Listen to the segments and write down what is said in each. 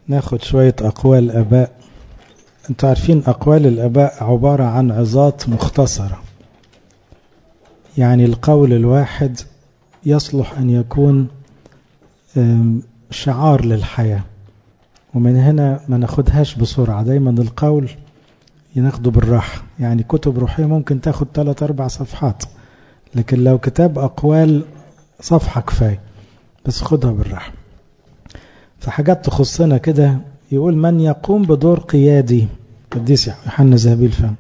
ناخد شوية أقوال آباء. انتوا عارفين أقوال الآباء عبارة عن عظات مختصرة، يعني القول الواحد يصلح أن يكون شعار للحياة، ومن هنا ما ناخدهاش بسرعة. دايما القول يناخده بالراحة، يعني كتب روحية ممكن تاخد 3-4 صفحات، لكن لو كتاب أقوال صفحة كفاية، بس خدها بالراحة. فحاجات تخصنا كده، يقول من يقوم بدور قيادي قديس يوحنا ذهبي الفم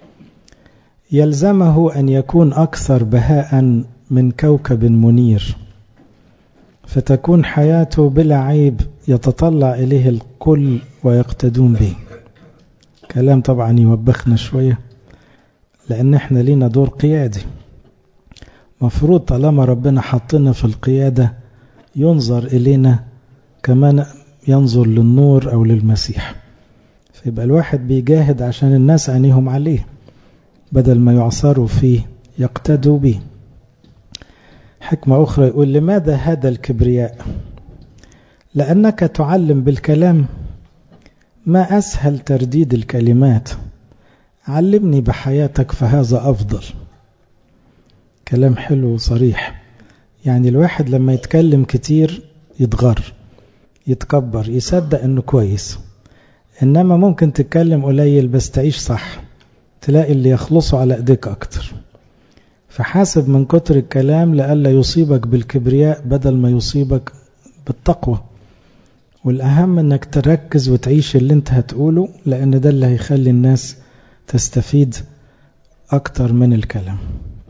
يلزمه أن يكون أكثر بهاء من كوكب منير، فتكون حياته بلا عيب يتطلع إليه الكل ويقتدون به. كلام طبعا يوبخنا شوية، لأن احنا لينا دور قيادي. مفروض طالما ربنا حطنا في القيادة ينظر إلينا كمان ينظر للنور أو للمسيح، فيبقى الواحد بيجاهد عشان الناس عينيهم عليه بدل ما يعصروا فيه يقتدوا به. حكمة أخرى يقول لماذا هذا الكبرياء؟ لأنك تعلم بالكلام، ما أسهل ترديد الكلمات، علمني بحياتك فهذا أفضل. كلام حلو وصريح، يعني الواحد لما يتكلم كتير يتغر يتكبر يصدق انه كويس، انما ممكن تتكلم قليل بس تعيش صح، تلاقي اللي يخلصوا على ايديك اكتر. فحاسب من كتر الكلام لألا يصيبك بالكبرياء بدل ما يصيبك بالتقوى. والأهم انك تركز وتعيش اللي انت هتقوله، لأن ده اللي هيخلي الناس تستفيد أكتر من الكلام.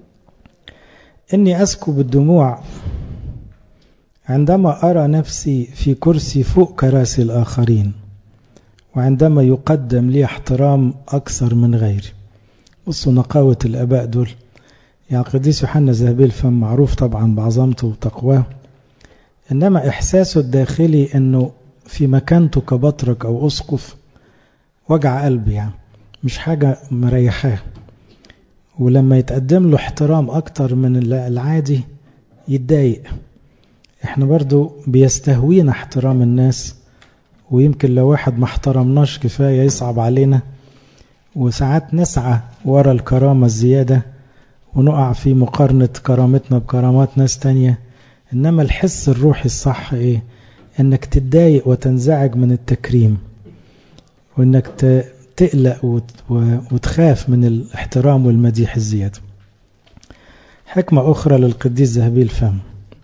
إني أسكب الدموع عندما أرى نفسي في كرسي فوق كراسي الآخرين، وعندما يقدم لي احترام أكثر من غيري. بصوا نقاوة الآباء دول. يعني قديس يوحنا ذهبي الفم معروف طبعا بعظمته وتقواه، إنما إحساسه الداخلي أنه في مكانته كبطرك أو أسقف وجع قلبي، يعني مش حاجة مريحاه. ولما يتقدم له احترام أكتر من العادي يتضايق. احنا برضو بيستهوينا احترام الناس، ويمكن لو واحد ما احترمناش كفاية يصعب علينا، وساعات نسعى ورا الكرامة الزيادة ونقع في مقارنة كرامتنا بكرامات ناس تانية. إنما الحس الروحي الصح إيه؟ إنك تتضايق وتنزعج من التكريم، وإنك تقلق وتخاف من الاحترام والمديح الزيادة. حكمة أخرى للقديس ذهبي الفم: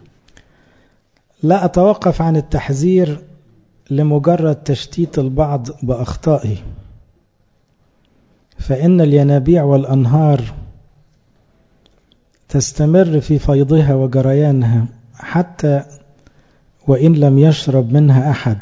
لا أتوقف عن التحذير لمجرد تشتيت البعض بأخطائه، فإن الينابيع والأنهار تستمر في فيضها وجريانها حتى وإن لم يشرب منها أحد.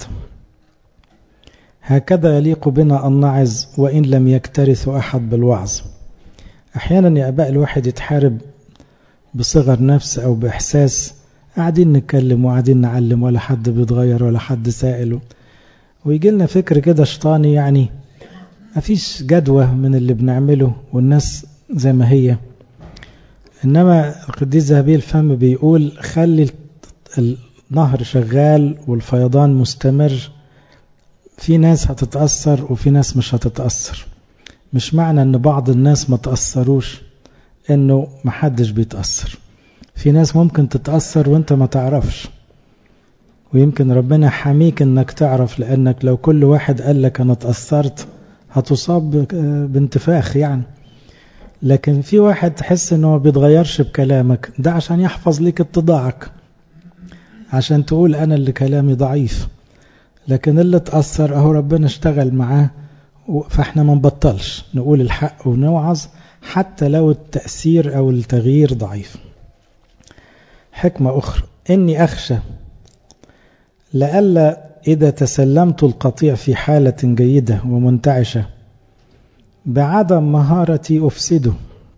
هكذا يليق بنا أن نعظ وإن لم يكترث أحد بالوعظ. أحيانا يا أباء الواحد يتحارب بصغر نفس أو بإحساس، قاعدين نتكلم وقاعدين نعلم ولا حد بيتغير ولا حد سائل، ويجي لنا فكر كده شيطاني، يعني مفيش جدوى من اللي بنعمله والناس زي ما هي. إنما القديس ذهبي الفم بيقول خلي النهر شغال والفيضان مستمر. في ناس هتتأثر وفي ناس مش هتتأثر. مش معنى ان بعض الناس ما تأثروش انه محدش بيتأثر. في ناس ممكن تتأثر وانت ما تعرفش، ويمكن ربنا حميك انك تعرف، لانك لو كل واحد قال لك انا تأثرت هتصاب بانتفاخ يعني. لكن في واحد تحس انه ما بيتغيرش بكلامك، ده عشان يحفظ لك اتضاعك، عشان تقول انا اللي كلامي ضعيف. لكن اللي تأثر اهو ربنا اشتغل معاه، فاحنا ما نبطلش نقول الحق ونوعظ حتى لو التأثير او التغيير ضعيف. حكمة أخرى: إني أخشى لألا إذا تسلمت القطيع في حالة جيدة ومنتعشة بعدم مهارتي أفسده،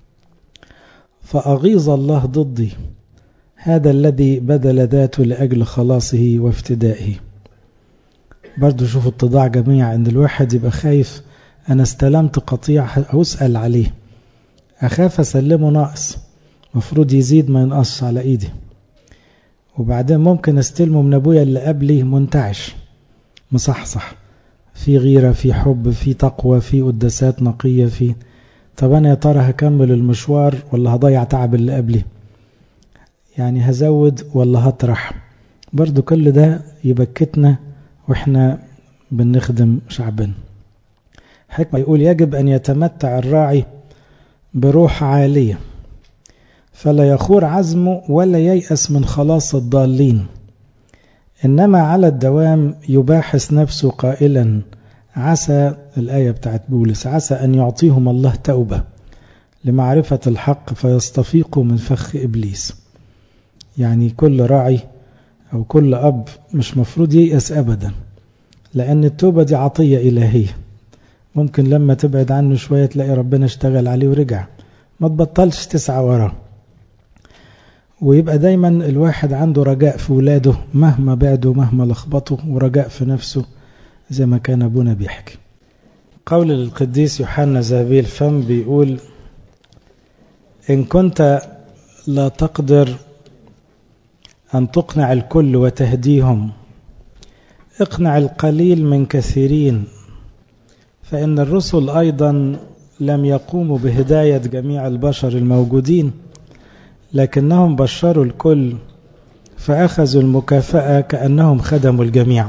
فأغيظ الله ضدي، هذا الذي بذل ذاته لأجل خلاصه وافتدائه. برضو شوفوا اتضاع جميع، ان الواحد يبقى خايف، انا استلمت قطيع أسأل عليه، اخاف اسلمه ناقص، مفروض يزيد ما ينقص على ايدي. وبعدين ممكن استلمه من ابويا اللي قبلي منتعش، مصحصح، في غيرة، في حب، في تقوى، في قداسات نقية، في طب أنا يا ترى هكمل المشوار ولا هضيع تعب اللي قبلي؟ يعني هزود ولا هطرح؟ برضو كل ده يبكتنا وإحنا بنخدم شعبنا. حكمة يقول يجب أن يتمتع الراعي بروح عالية، فلا يخور عزمه ولا ييأس من خلاص الضالين، إنما على الدوام يباحث نفسه قائلا عسى، الآية بتاعت بولس، عسى أن يعطيهم الله توبة لمعرفة الحق فيستفيقوا من فخ إبليس. يعني كل راعي أو كل أب مش مفروض ييأس أبدا، لأن التوبة دي عطية إلهية. ممكن لما تبعد عنه شوية تلاقي ربنا اشتغل عليه ورجع. ما تبطلش تسعى وراه، ويبقى دايما الواحد عنده رجاء في ولاده مهما بعدوا مهما لخبطوا، ورجاء في نفسه زي ما كان أبونا بيحكي. قول للقديس يوحنا ذهبي الفم بيقول إن كنت لا تقدر أن تقنع الكل وتهديهم، اقنع القليل من كثيرين، فإن الرسل أيضا لم يقوموا بهداية جميع البشر الموجودين، لكنهم بشروا الكل فأخذوا المكافأة كأنهم خدموا الجميع.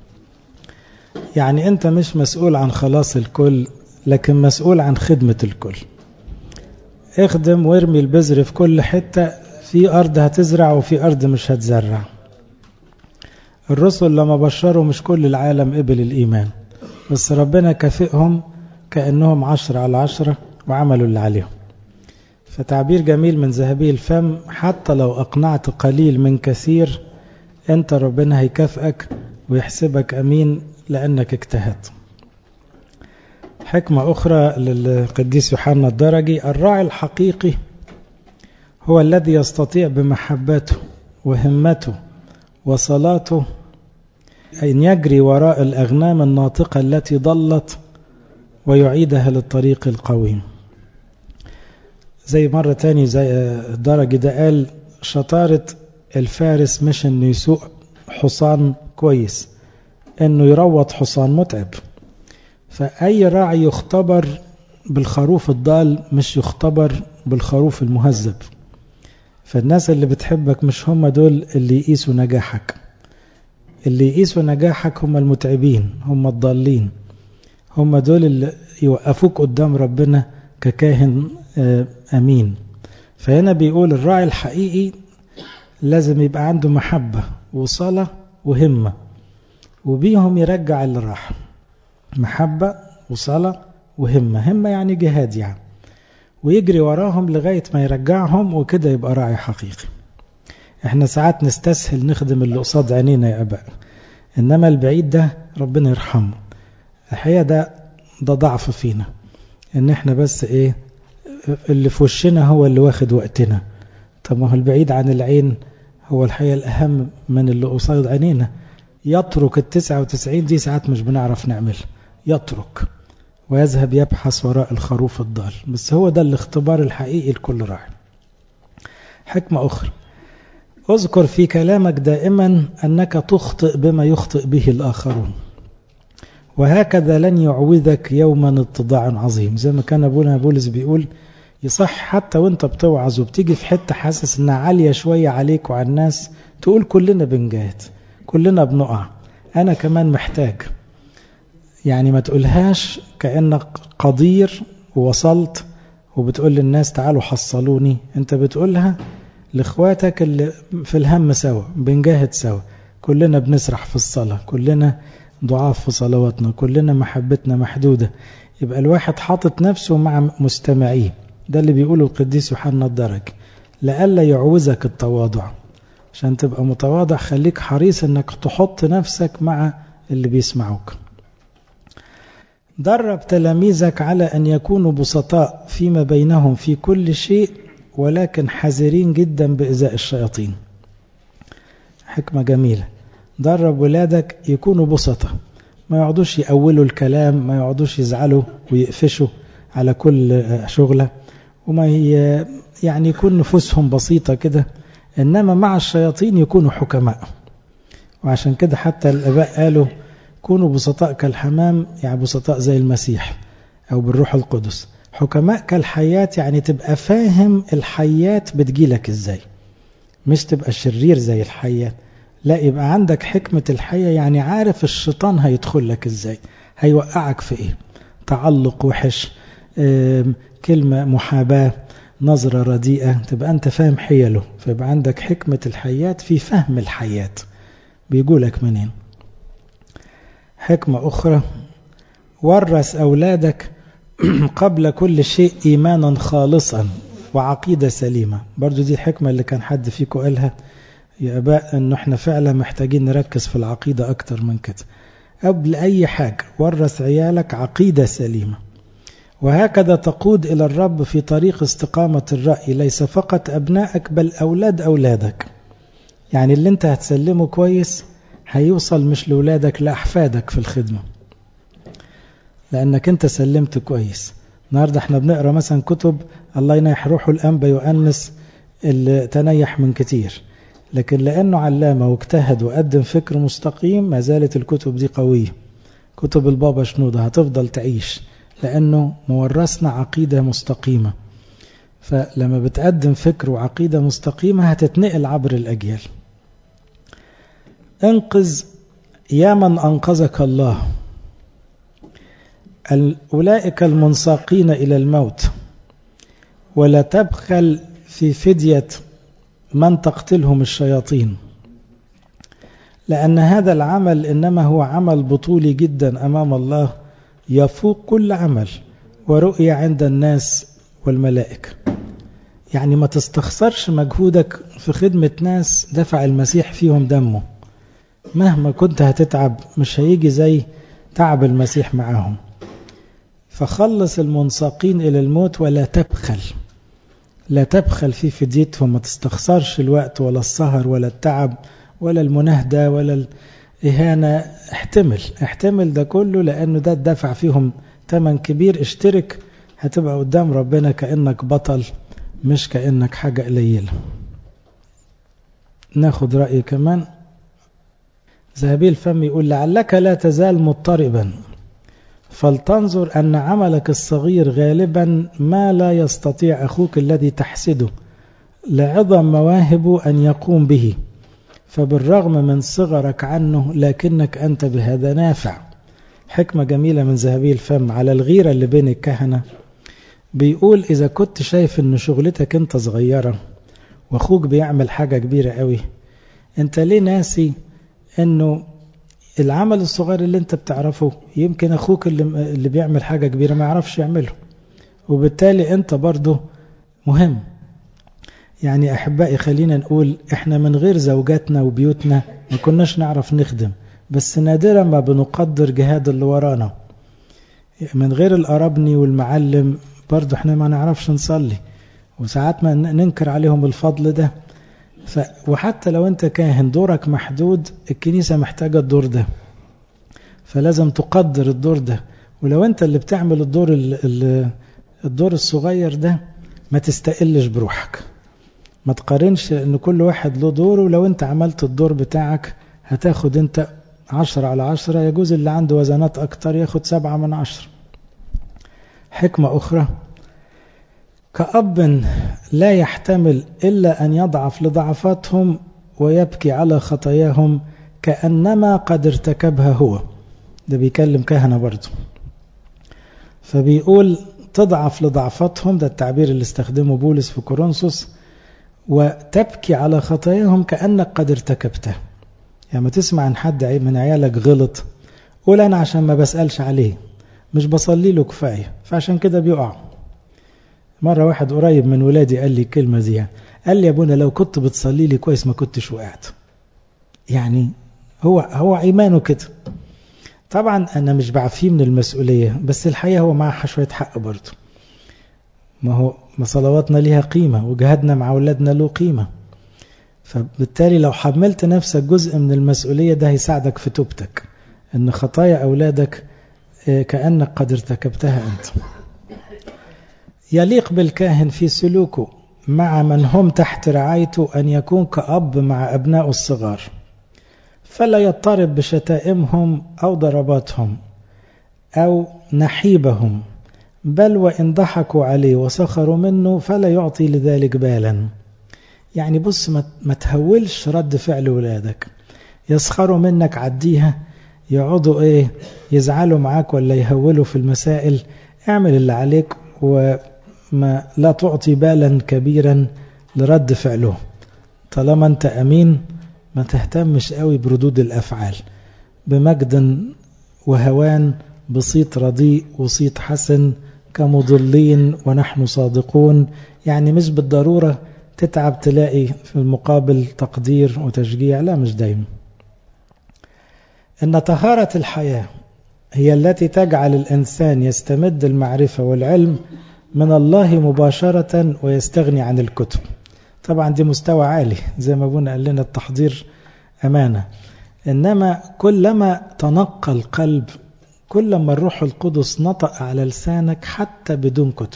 يعني أنت مش مسؤول عن خلاص الكل، لكن مسؤول عن خدمة الكل. اخدم وارمي البذر في كل حتة، في أرض هتزرع وفي أرض مش هتزرع. الرسل لما بشروا مش كل العالم قبل الإيمان، بس ربنا كافئهم كأنهم 10/10 وعملوا اللي عليهم. فتعبير جميل من ذهبي الفم، حتى لو أقنعت قليل من كثير أنت ربنا هيكافئك ويحسبك أمين لأنك اجتهدت. حكمة أخرى للقديس يوحنا الدرجي، الراعي الحقيقي هو الذي يستطيع بمحبته وهمته وصلاته أن يجري وراء الأغنام الناطقة التي ضلت ويعيدها للطريق القويم. زي مرة تاني زي الدرجي ده قال شطارة الفارس مش انه يسوق حصان كويس، انه يروض حصان متعب. فأي راعي يختبر بالخروف الضال مش يختبر بالخروف المهذب. فالناس اللي بتحبك مش هم دول اللي يقيسوا نجاحك، اللي يقيسوا نجاحك هم المتعبين، هم الضالين، هم دول اللي يوقفوك قدام ربنا ككاهن أمين. فهنا بيقول الراعي الحقيقي لازم يبقى عنده محبة وصلاة وهمة، وبيهم يرجع اللي راح. محبة وصلاة وهمة، همة يعني جهاد يعني، ويجري وراهم لغاية ما يرجعهم، وكده يبقى راعي حقيقي. احنا ساعات نستسهل نخدم اللي قصاد عينينا يا أباء، إنما البعيد ده ربنا يرحمه. الحقيقة ده ضعف فينا، إن احنا بس ايه اللي في وشنا هو اللي واخد وقتنا. طب ما هو البعيد عن العين هو الحقيقة الأهم من اللي قصاد عينينا. يترك 99 دي ساعات مش بنعرف نعمل، يترك ويذهب يبحث وراء الخروف الضال. بس هو ده الاختبار الحقيقي لكل راعي. حكمة أخرى، اذكر في كلامك دائما أنك تخطئ بما يخطئ به الآخرون، وهكذا لن يعوذك يوما اتضاع عظيم. زي ما كان أبونا بولس بيقول يصح حتى وانت بتوعظ وبتيجي في حتة حاسس انها عالية شوية عليك وعلى الناس، تقول كلنا بنجاهد، كلنا بنقع، أنا كمان محتاج. يعني ما تقولهاش كأنك قدير ووصلت وبتقول للناس تعالوا حصلوني، انت بتقولها لاخواتك اللي في الهم سوا، بنجاهد سوا، كلنا بنسرح في الصلاة، كلنا ضعاف في صلواتنا، كلنا محبتنا محدودة. يبقى الواحد حاطط نفسه مع مستمعيه. ده اللي بيقوله القديس يوحنا الدرجي، لألا يعوزك التواضع. عشان تبقى متواضع خليك حريص انك تحط نفسك مع اللي بيسمعوك. درب تلاميذك على أن يكونوا بسطاء فيما بينهم في كل شيء، ولكن حذرين جدا بإزاء الشياطين. حكمة جميلة، درب ولادك يكونوا بسطاء، ما يقعدوش يأولوا الكلام، ما يقعدوش يزعلوا ويقفشوا على كل شغلة، وما يعني يكون نفوسهم بسيطة كده، إنما مع الشياطين يكونوا حكماء. وعشان كده حتى الآباء قالوا كونوا بسطاء كالحمام، يعني بسطاء زي المسيح أو بالروح القدس. حكماء كالحيات يعني تبقى فاهم الحيات بتجيلك إزاي، مش تبقى شرير زي الحيات، لا يبقى عندك حكمة الحية، يعني عارف الشيطان هيدخل لك إزاي، هيوقعك في إيه، تعلق وحش، كلمة محاباة، نظرة رديئة، تبقى أنت فاهم حيله، فيبقى عندك حكمة الحيات في فهم الحيات بيقولك منين. حكمة أخرى، ورث أولادك قبل كل شيء إيمانا خالصا وعقيدة سليمة. برضو دي الحكمة اللي كان حد فيكم قالها يا أباء، أنه احنا فعلا محتاجين نركز في العقيدة أكتر من كده. قبل أي حاجة ورث عيالك عقيدة سليمة، وهكذا تقود إلى الرب في طريق استقامة الرأي، ليس فقط أبنائك بل أولاد أولادك. يعني اللي انت هتسلمه كويس هيوصل مش لأولادك، لأحفادك في الخدمة، لأنك انت سلمت كويس. النهاردة احنا بنقرأ مثلا كتب الله ينيح روحه الأنبا يؤنس اللي تنيح من كتير، لكن لأنه علامة واجتهد وقدم فكر مستقيم ما زالت الكتب دي قوية. كتب البابا شنودة هتفضل تعيش لأنه مورثنا عقيدة مستقيمة، فلما بتقدم فكر وعقيدة مستقيمة هتتنقل عبر الأجيال. انقذ يا من أنقذك الله أولئك المنساقين إلى الموت، ولا تبخل في فدية من تقتلهم الشياطين، لأن هذا العمل إنما هو عمل بطولي جدا أمام الله، يفوق كل عمل ورؤية عند الناس والملائكة. يعني ما تستخسرش مجهودك في خدمة ناس دفع المسيح فيهم دمه، مهما كنت هتتعب مش هيجي زي تعب المسيح معاهم. فخلص المنساقين إلى الموت ولا تبخل، لا تبخل في فديتهم، ما تستخسرش الوقت ولا السهر ولا التعب ولا المناهدة ولا الإهانة. احتمل ده كله، لأنه ده الدفع فيهم تمن كبير. اشترك، هتبقى قدام ربنا كأنك بطل مش كأنك حاجة قليلة. ناخد رأي كمان. ذهبي الفم يقول لعلك لا تزال مضطربا، فلتنظر أن عملك الصغير غالبا ما لا يستطيع أخوك الذي تحسده لعظم مواهبه أن يقوم به، فبالرغم من صغرك عنه لكنك أنت بهذا نافع. حكمة جميلة من ذهبي الفم على الغيرة اللي بين الكهنة. بيقول إذا كنت شايف أن شغلتك أنت صغيرة وأخوك بيعمل حاجة كبيرة قوي، أنت ليه ناسي أنه العمل الصغير اللي أنت بتعرفه يمكن أخوك اللي بيعمل حاجة كبيرة ما يعرفش يعمله، وبالتالي أنت برضه مهم. يعني أحبائي خلينا نقول إحنا من غير زوجاتنا وبيوتنا ما كناش نعرف نخدم، بس نادرا ما بنقدر جهاد اللي ورانا. من غير الأرابني والمعلم برضه إحنا ما نعرفش نصلي، وساعات ما ننكر عليهم الفضل ده. وحتى لو أنت كاهن دورك محدود، الكنيسة محتاجة الدور ده، فلازم تقدر الدور ده. ولو أنت اللي بتعمل الدور الصغير ده ما تستقلش بروحك، ما تقارنش ان كل واحد له دور، ولو انت عملت الدور بتاعك هتاخد انت 10/10، يجوز اللي عنده وزنات اكتر ياخد 7/10. حكمة اخرى، كأب لا يحتمل الا ان يضعف لضعفاتهم ويبكي على خطاياهم كأنما قد ارتكبها هو. ده بيكلم كهنة برضو، فبيقول تضعف لضعفاتهم، ده التعبير اللي استخدمه بولس في كورنثوس، وتبكي على خطاياهم كأنك قد ارتكبته. يعني ما تسمع عن حد من عيالك غلط قول أنا عشان ما بسألش عليه، مش بصلي له كفاية فعشان كده بيقع. مرة واحد قريب من ولادي قال لي كلمة زي، قال لي يا ابونا لو كنت بتصلي لي كويس ما كنتش وقعت. يعني هو إيمانه كده. طبعا أنا مش بعفيه من المسؤولية، بس الحقيقة هو معها شوية حق برضه. ما صلواتنا ليها قيمة، وجهادنا مع أولادنا له قيمة، فبالتالي لو حملت نفسك جزء من المسؤولية ده هيساعدك في توبتك، أن خطايا أولادك كأنك قد ارتكبتها أنت. يليق بالكاهن في سلوكه مع من هم تحت رعايته أن يكون كأب مع أبناء الصغار، فلا يضطرب بشتائمهم أو ضرباتهم أو نحيبهم، بل وإن ضحكوا عليه وسخروا منه فلا يعطي لذلك بالا. يعني بص، ما تهولش رد فعل ولادك. يسخروا منك عديها، يقعدوا يزعلوا معاك ولا يهولوا في المسائل، اعمل اللي عليك وما لا تعطي بالا كبيرا لرد فعله. طالما انت أمين ما تهتمش قوي بردود الأفعال، بمجد وهوان، بصيت رديء وصيت حسن، كمضلين ونحن صادقون. يعني مش بالضرورة تتعب تلاقي في المقابل تقدير وتشجيع، لا مش دايما. إن طهارة الحياة هي التي تجعل الإنسان يستمد المعرفة والعلم من الله مباشرة ويستغني عن الكتب. طبعا دي مستوى عالي، زي ما ابونا قال لنا التحضير أمانة، إنما كلما تنقى القلب كلما الروح القدس نطق على لسانك حتى بدون كتب.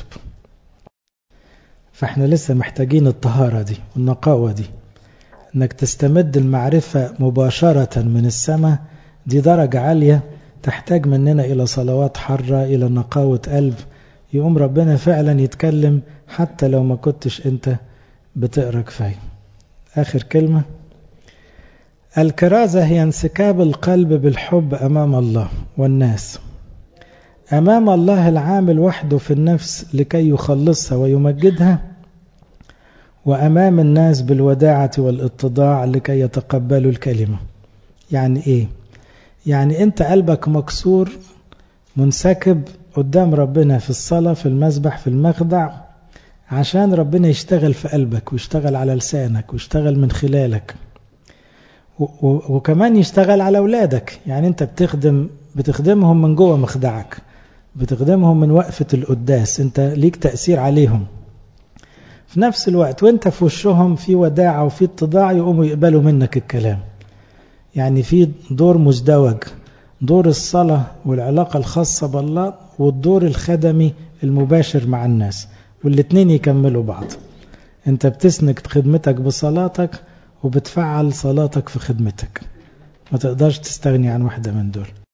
فاحنا لسه محتاجين الطهارة دي والنقاوة دي، انك تستمد المعرفة مباشرة من السماء. دي درجة عالية تحتاج مننا إلى صلوات حرة، إلى نقاوة قلب، يقوم ربنا فعلا يتكلم حتى لو ما كنتش انت بتقرأ كفاية. آخر كلمة، الكرازة هي انسكاب القلب بالحب أمام الله والناس، أمام الله العامل وحده في النفس لكي يخلصها ويمجدها، وأمام الناس بالوداعة والاتضاع لكي يتقبلوا الكلمة. يعني إيه؟ يعني أنت قلبك مكسور منسكب قدام ربنا في الصلاة، في المسبح، في المخدع، عشان ربنا يشتغل في قلبك ويشتغل على لسانك ويشتغل من خلالك، وكمان يشتغل على أولادك. يعني أنت بتخدمهم من جوه مخدعك، بتخدمهم من وقفة القداس، أنت ليك تأثير عليهم. في نفس الوقت وانت في وشهم في وداعة وفي اتضاع، يقوموا يقبلوا منك الكلام. يعني في دور مزدوج، دور الصلاة والعلاقة الخاصة بالله، والدور الخدمي المباشر مع الناس، والاتنين يكملوا بعض. انت بتسند خدمتك بصلاتك وبتفعل صلاتك في خدمتك، ما تقدرش تستغني عن واحدة من دول.